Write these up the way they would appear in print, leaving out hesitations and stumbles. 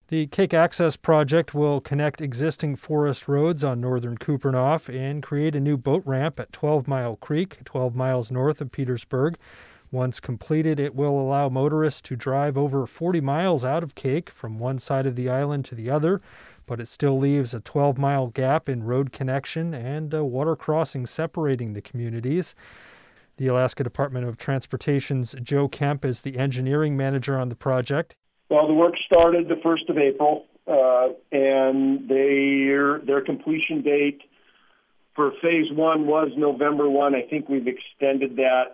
The Cake Access Project will connect existing forest roads on northern Kupreanof and create a new boat ramp at 12 Mile Creek, 12 miles north of Petersburg. Once completed, it will allow motorists to drive over 40 miles out of Cake from one side of the island to the other, but it still leaves a 12-mile gap in road connection and a water crossing separating the communities. The Alaska Department of Transportation's Joe Kemp is the engineering manager on the project. Well, the work started the 1st of April, and their completion date for Phase 1 was November 1. I think we've extended that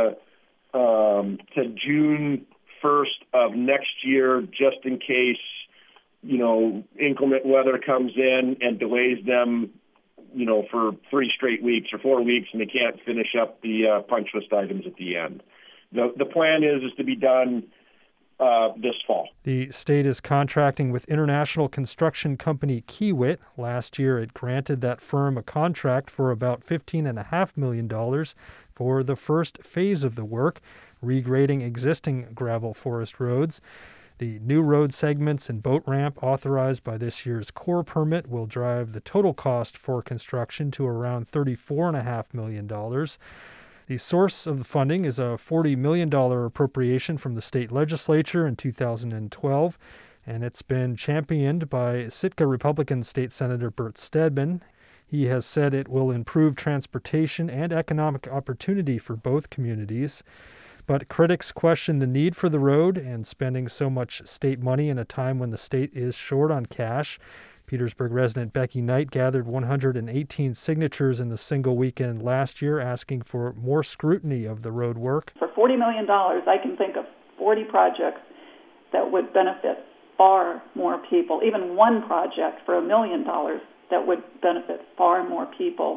to June 1st of next year, just in case, inclement weather comes in and delays them, for 3 straight weeks or 4 weeks, and they can't finish up the punch list items at the end. The plan is to be done this fall. The state is contracting with international construction company Kiewit. Last year, it granted that firm a contract for about $15.5 million for the first phase of the work, regrading existing gravel forest roads. The new road segments and boat ramp authorized by this year's Corps permit will drive the total cost for construction to around $34.5 million. The source of the funding is a $40 million appropriation from the state legislature in 2012, and it's been championed by Sitka Republican State Senator Bert Stedman. He has said it will improve transportation and economic opportunity for both communities. But critics question the need for the road and spending so much state money in a time when the state is short on cash. Petersburg resident Becky Knight gathered 118 signatures in a single weekend last year asking for more scrutiny of the road work. For $40 million, I can think of 40 projects that would benefit far more people. Even one project for $1 million that would benefit far more people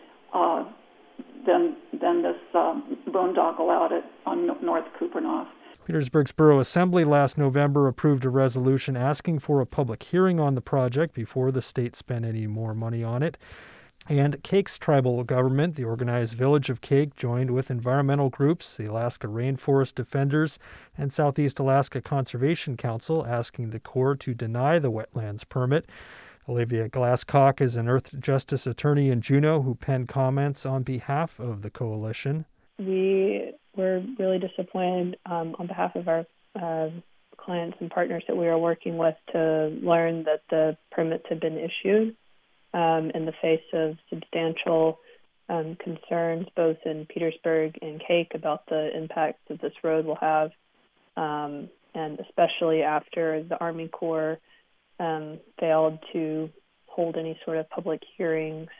than this boondoggle out on North Kupreanof. Petersburg's Borough Assembly last November approved a resolution asking for a public hearing on the project before the state spent any more money on it. And Cake's tribal government, the organized village of Cake, joined with environmental groups, the Alaska Rainforest Defenders, and Southeast Alaska Conservation Council, asking the Corps to deny the wetlands permit. Olivia Glasscock is an Earth Justice attorney in Juneau who penned comments on behalf of the coalition. We were really disappointed on behalf of our clients and partners that we were working with to learn that the permits had been issued in the face of substantial concerns both in Petersburg and Cake about the impact that this road will have, and especially after the Army Corps failed to hold any sort of public hearings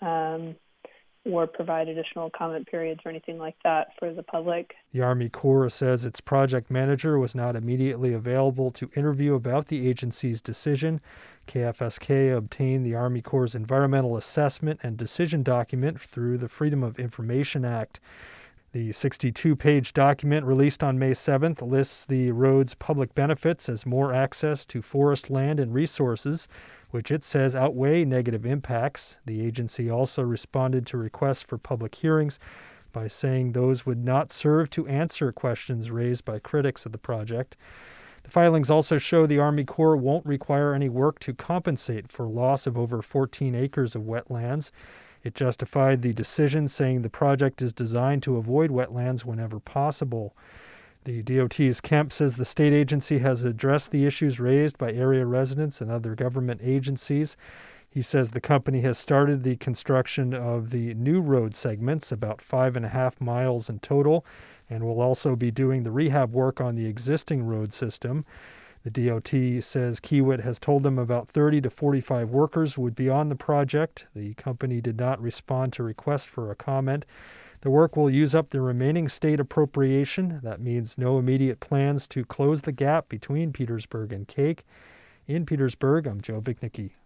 or provide additional comment periods or anything like that for the public. The Army Corps says its project manager was not immediately available to interview about the agency's decision. KFSK obtained the Army Corps' environmental assessment and decision document through the Freedom of Information Act. The 62-page document released on May 7th lists the road's public benefits as more access to forest land and resources, which it says outweigh negative impacts. The agency also responded to requests for public hearings by saying those would not serve to answer questions raised by critics of the project. The filings also show the Army Corps won't require any work to compensate for loss of over 14 acres of wetlands. It justified the decision, saying the project is designed to avoid wetlands whenever possible. The DOT's Kemp says the state agency has addressed the issues raised by area residents and other government agencies. He says the company has started the construction of the new road segments, about 5.5 miles in total, and will also be doing the rehab work on the existing road system. The DOT says Kiewit has told them about 30 to 45 workers would be on the project. The company did not respond to requests for a comment. The work will use up the remaining state appropriation. That means no immediate plans to close the gap between Petersburg and Cake. In Petersburg, I'm Joe Vichnicki.